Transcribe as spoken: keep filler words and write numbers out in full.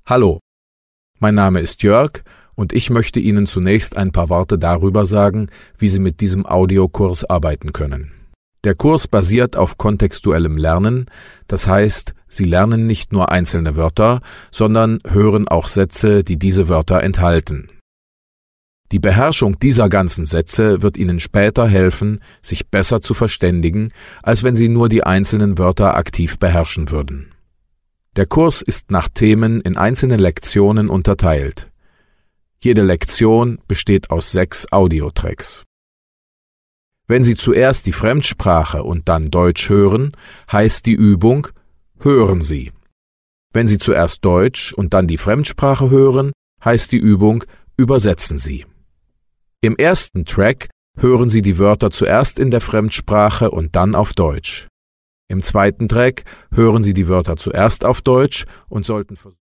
Hallo, mein Name ist Jörg und ich möchte Ihnen zunächst ein paar Worte darüber sagen, wie Sie mit diesem Audiokurs arbeiten können. Der Kurs basiert auf kontextuellem Lernen, das heißt, Sie lernen nicht nur einzelne Wörter, sondern hören auch Sätze, die diese Wörter enthalten. Die Beherrschung dieser ganzen Sätze wird Ihnen später helfen, sich besser zu verständigen, als wenn Sie nur die einzelnen Wörter aktiv beherrschen würden. Der Kurs ist nach Themen in einzelne Lektionen unterteilt. Jede Lektion besteht aus sechs Audiotracks. Wenn Sie zuerst die Fremdsprache und dann Deutsch hören, heißt die Übung »Hören Sie«. Wenn Sie zuerst Deutsch und dann die Fremdsprache hören, heißt die Übung »Übersetzen Sie«. Im ersten Track hören Sie die Wörter zuerst in der Fremdsprache und dann auf Deutsch. Im zweiten Track hören Sie die Wörter zuerst auf Deutsch und sollten versuchen,